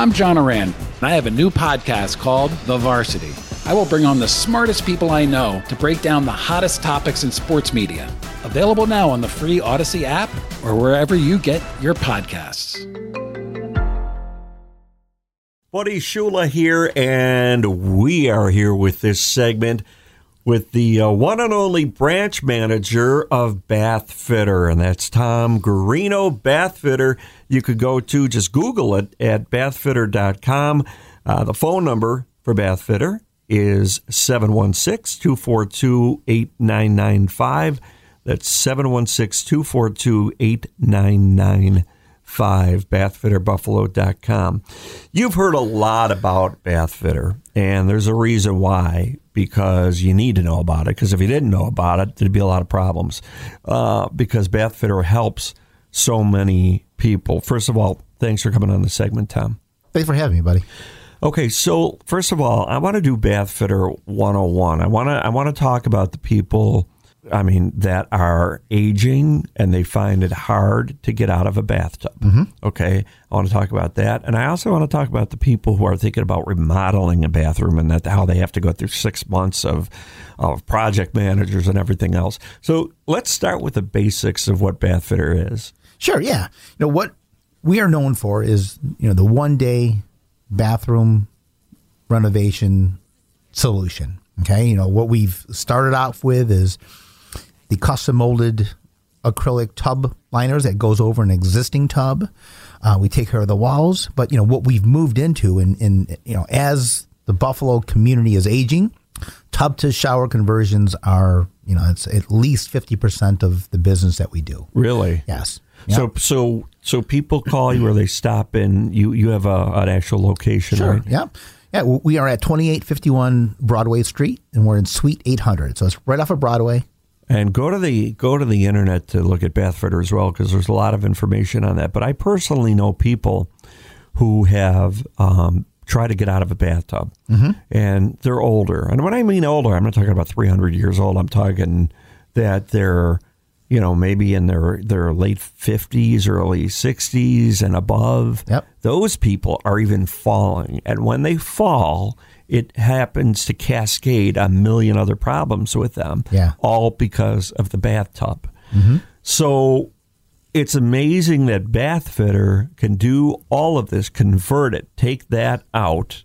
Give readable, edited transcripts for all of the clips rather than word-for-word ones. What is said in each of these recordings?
I'm John Oran, and I have a new podcast called The Varsity. I will bring on the smartest people I know to break down the hottest topics in sports media. Available now on the free Odyssey app or wherever you get your podcasts. Buddy Shula here, and we are here with this segment with the one and only branch manager of Bath Fitter, and that's Tom Guarino, Bath Fitter. You could go to, just Google it at bathfitter.com. The phone number for Bath Fitter is 716-242-8995. That's 716-242-8995, bathfitterbuffalo.com. You've heard a lot about Bath Fitter, and there's a reason why, because you need to know about it, because if you didn't know about it, there'd be a lot of problems, because Bath Fitter helps so many people. First of all, thanks for coming on the segment, Tom. Thanks for having me, buddy. Okay, so first of all, I want to do Bath Fitter 101. I want to talk about the people, that are aging and they find it hard to get out of a bathtub. Mm-hmm. Okay, I want to talk about that. And I also want to talk about the people who are thinking about remodeling a bathroom and how they have to go through 6 months of project managers and everything else. So let's start with the basics of what Bath Fitter is. Sure, yeah. What we are known for is, the one-day bathroom renovation solution. Okay, what we've started off with is the custom molded acrylic tub liners that goes over an existing tub. We take care of the walls, but what we've moved into, and as the Buffalo community is aging, tub to shower conversions are, it's at least 50% of the business that we do. Really? Yes. Yep. So people call you, or they stop in. You have an actual location, sure, right? Yeah. Yeah, we are at 2851 Broadway Street, and we're in Suite 800. So it's right off of Broadway. And go to the internet to look at Bath Fitter as well, because there's a lot of information on that. But I personally know people who have tried to get out of a bathtub, mm-hmm. and they're older. And when I mean older, I'm not talking about 300 years old. I'm talking that they're, maybe in their late 50s, early 60s and above. Yep. Those people are even falling. And when they fall, it happens to cascade a million other problems with them, all because of the bathtub. Mm-hmm. So it's amazing that Bath Fitter can do all of this, convert it, take that out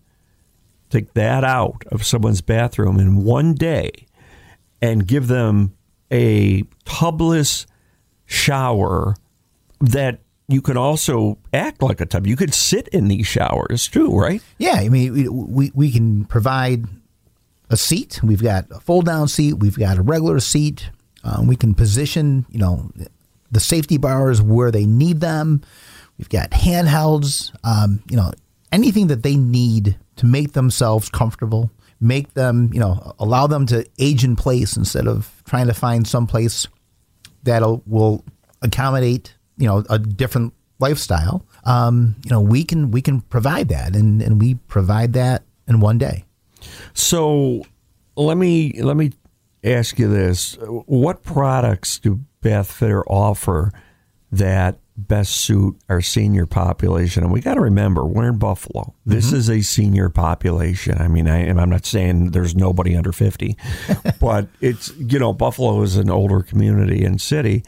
of someone's bathroom in one day and give them a tubless shower that you can also act like a tub. You could sit in these showers too, right? Yeah, we can provide a seat. We've got a fold-down seat. We've got a regular seat. We can position, the safety bars where they need them. We've got handhelds. Anything that they need to make themselves comfortable, make them, allow them to age in place instead of trying to find some place that will accommodate, a different lifestyle. We can provide that, and we provide that in one day. So let me ask you this: what products do Bath Fitter offer that best suit our senior population? And we got to remember, we're in Buffalo. This is a senior population. I'm not saying there's nobody under 50, but it's, Buffalo is an older community and city.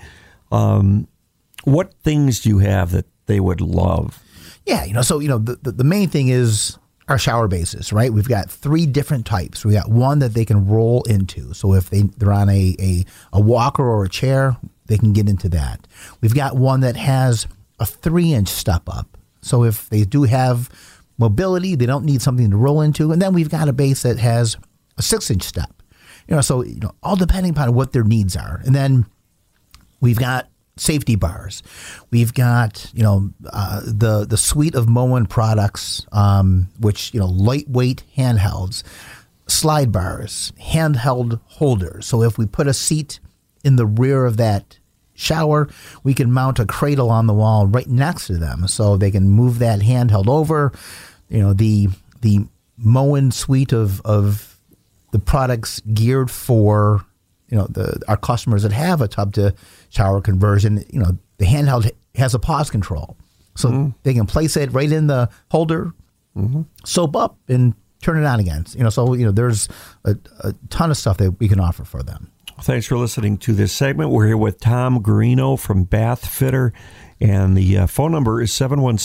What things do you have that they would love? Yeah, the main thing is our shower bases, right? We've got 3 different types. We got one that they can roll into. So if they're on a walker or a chair, they can get into that. We've got one that has a 3-inch step up. So if they do have mobility, they don't need something to roll into. And then we've got a base that has a 6-inch step. All depending upon what their needs are. And then we've got safety bars. We've got, the suite of Moen products, which, lightweight handhelds, slide bars, handheld holders. So if we put a seat in the rear of that shower, we can mount a cradle on the wall right next to them so they can move that handheld over. The Moen suite of the products geared for our customers that have a tub to shower conversion. The handheld has a pause control, So they can place it right in the holder, soap up, and turn it on again. So there's a ton of stuff that we can offer for them. Thanks for listening to this segment. We're here with Tom Guarino from Bath Fitter, and the phone number is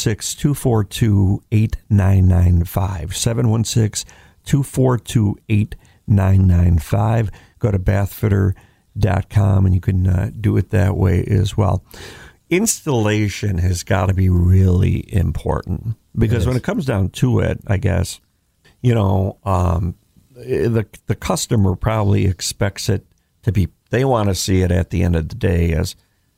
716-242-8995. 716-242-8995. Go to bathfitter.com, and you can do it that way as well. Installation has got to be really important because when it comes down to it, I guess, the customer probably expects it to be, they want to see it at the end of the day as,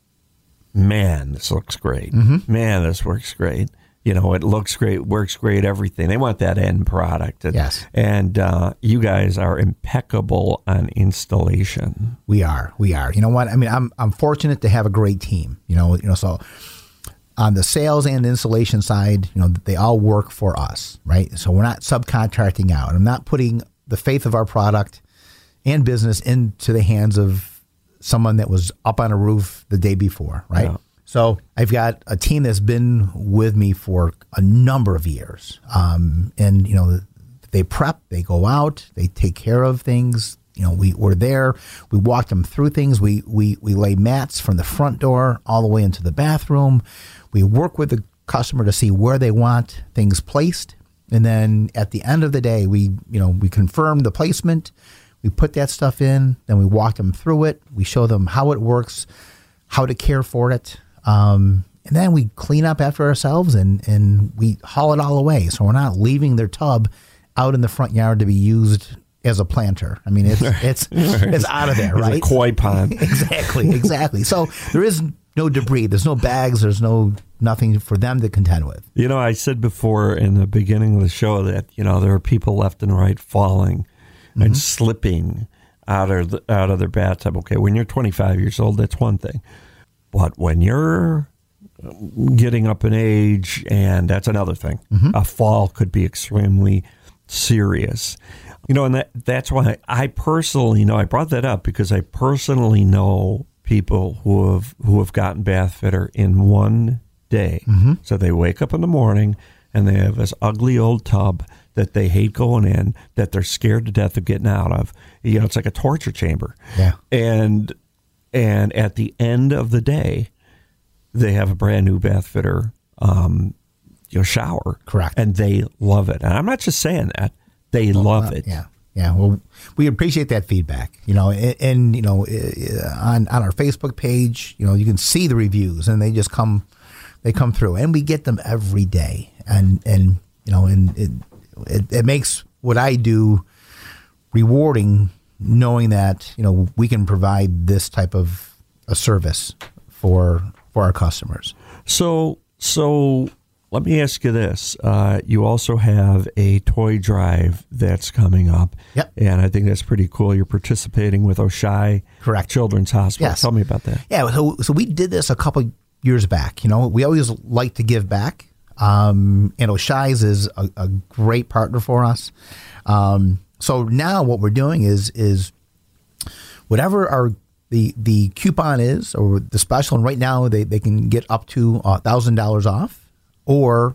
man, this looks great. Man, this works great. It looks great, works great, everything. They want that end product. Yes. And you guys are impeccable on installation. We are. You know what? I mean, I'm fortunate to have a great team. So on the sales and installation side, they all work for us, right? So we're not subcontracting out. I'm not putting the faith of our product and business into the hands of someone that was up on a roof the day before, right? Yeah. So I've got a team that's been with me for a number of years. And, they prep, they go out, they take care of things. We're there. We walk them through things. We lay mats from the front door all the way into the bathroom. We work with the customer to see where they want things placed. And then at the end of the day, we confirm the placement. We put that stuff in, then we walk them through it. We show them how it works, how to care for it. And then we clean up after ourselves and we haul it all away. So we're not leaving their tub out in the front yard to be used as a planter. I mean, it's out of there, right? It's a koi pond. Exactly. So there is no debris. There's no bags. There's nothing for them to contend with. I said before in the beginning of the show that, there are people left and right falling and slipping out of their bathtub. Okay, when you're 25 years old, that's one thing. But when you're getting up in age, and that's another thing, a fall could be extremely serious. And that's why I personally know, I brought that up because I personally know people who have gotten Bath Fitter in one day. So they wake up in the morning and they have this ugly old tub that they hate going in, that they're scared to death of getting out of. It's like a torture chamber. Yeah. And at the end of the day, they have a brand new Bath Fitter shower. Correct. And they love it. And I'm not just saying that. They love it. Yeah. Yeah. Well, we appreciate that feedback, and on our Facebook page, you can see the reviews and they just come through and we get them every day. And it makes what I do rewarding, knowing that, we can provide this type of a service for our customers. So let me ask you this. You also have a toy drive that's coming up. Yep. And I think that's pretty cool. You're participating with Oishei Correct. Children's Hospital. Yes. Tell me about that. Yeah. So we did this a couple years back. We always like to give back. And Oishei's is a great partner for us. So now what we're doing is whatever the coupon is or the special, and right now they can get up to $1,000 off or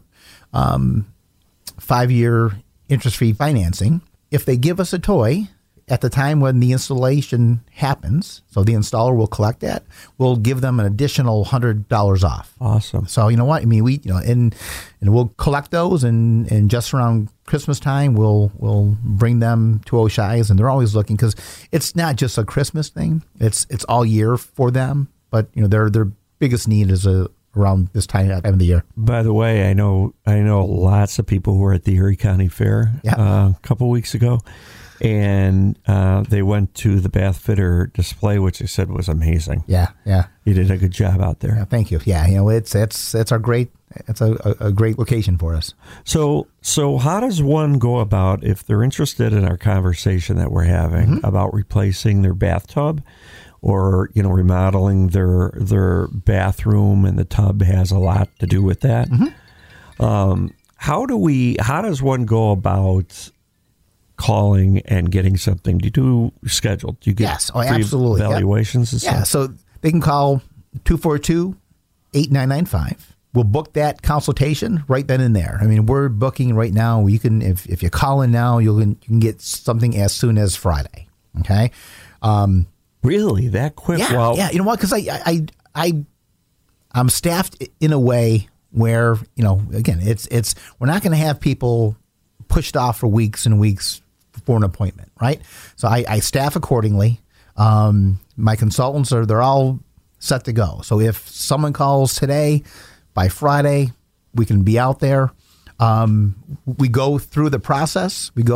5-year interest-free financing. If they give us a toy at the time when the installation happens, so the installer will collect that, we'll give them an additional $100 off. Awesome. So you know what? I mean, and we'll collect those, and just around Christmas time, we'll bring them to Oishei's, and they're always looking, because it's not just a Christmas thing; it's all year for them. But their biggest need is around this time of the year. By the way, I know lots of people who were at the Erie County Fair a couple weeks ago. And they went to the Bath Fitter display, which they said was amazing. Yeah. You did a good job out there. Yeah, thank you. Yeah, it's a great location for us. So how does one go about, if they're interested in our conversation that we're having about replacing their bathtub, or remodeling their bathroom, and the tub has a lot to do with that? How does one go about calling and getting something? Do you do scheduled? Do you get absolutely evaluations and stuff? Yeah, so they can call 242-8995. we'll book that consultation right then and there. I mean, we're booking right now. You can, if you call in now, you can get something as soon as Friday. Okay. Really, that quick? Yeah. Well, yeah. You know what? Because I'm staffed in a way where, again, it's we're not going to have people pushed off for weeks and weeks for an appointment, right? So I staff accordingly. My consultants they're all set to go. So if someone calls today, by Friday, we can be out there. We go through the process. We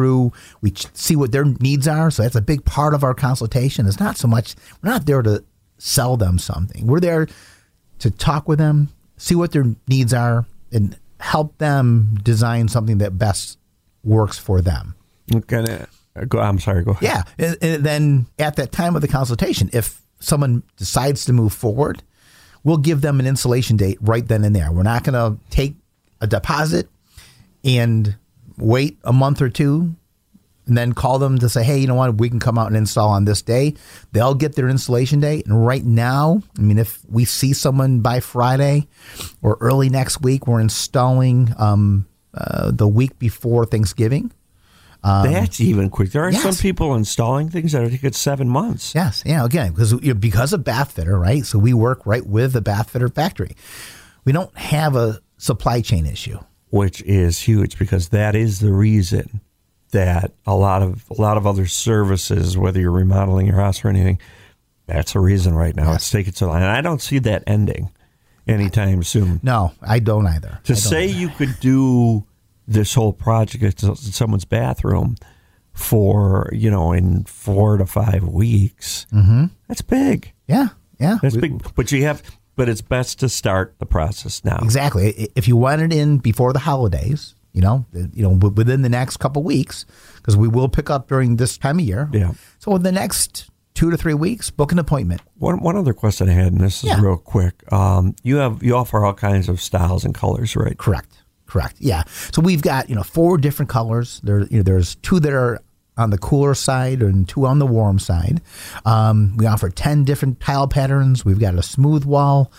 see what their needs are. So that's a big part of our consultation. It's not so much, we're not there to sell them something. We're there to talk with them, see what their needs are, and help them design something that best works for them. Okay. I'm sorry, go ahead. Yeah. And then at that time of the consultation, if someone decides to move forward, we'll give them an installation date right then and there. We're not going to take a deposit and wait a month or two and then call them to say, hey, you know what, we can come out and install on this day. They'll get their installation date. And right now, I mean, if we see someone by Friday or early next week, we're installing the week before Thanksgiving. That's even quick. There are some people installing things that I think it's 7 months. Yes. Yeah. Again, because of Bath Fitter, right? So we work right with the Bath Fitter factory. We don't have a supply chain issue, which is huge because that is the reason that a lot of other services, whether you're remodeling your house or anything, that's the reason right now. It's taking so long. And I don't see that ending anytime soon. No, I don't either. You could do this whole project in someone's bathroom for, in 4 to 5 weeks. Mm-hmm. That's big. Yeah. Yeah. That's big. But it's best to start the process now. Exactly. If you want it in before the holidays, within the next couple of weeks, because we will pick up during this time of year. Yeah. So in the next 2 to 3 weeks, book an appointment. One other question I had, and this is real quick. You offer all kinds of styles and colors, right? Correct. Yeah. So we've got 4 different colors. There's 2 that are on the cooler side and 2 on the warm side. We offer 10 different tile patterns. We've got a smooth wall.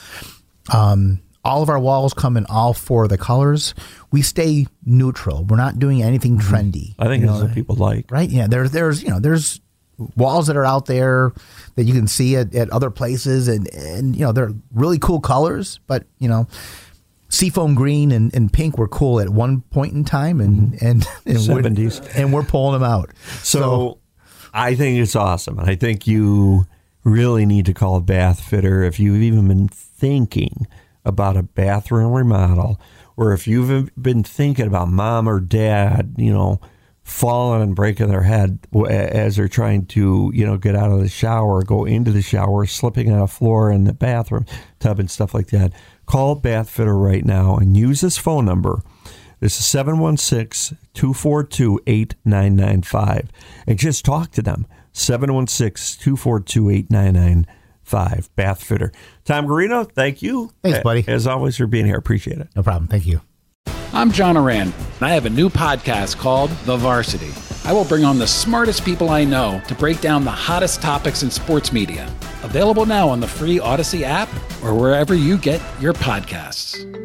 All of our walls come in all 4 of the colors. We stay neutral. We're not doing anything trendy. I think that's what people like, right? Yeah. There's walls that are out there that you can see at other places, and they're really cool colors, but seafoam green and pink were cool at one point in time, and 70s, and we're pulling them out. So I think it's awesome, and I think you really need to call Bath Fitter if you've even been thinking about a bathroom remodel, or if you've been thinking about mom or dad, falling and breaking their head as they're trying to, get out of the shower, go into the shower, slipping on a floor in the bathroom tub and stuff like that. Call Bath Fitter right now and use this phone number. This is 716-242-8995. And just talk to them. 716-242-8995. Bath Fitter. Tom Garino, thank you. Thanks, buddy. As always, for being here. Appreciate it. No problem. Thank you. I'm John Oran, and I have a new podcast called The Varsity. I will bring on the smartest people I know to break down the hottest topics in sports media. Available now on the free Odyssey app or wherever you get your podcasts.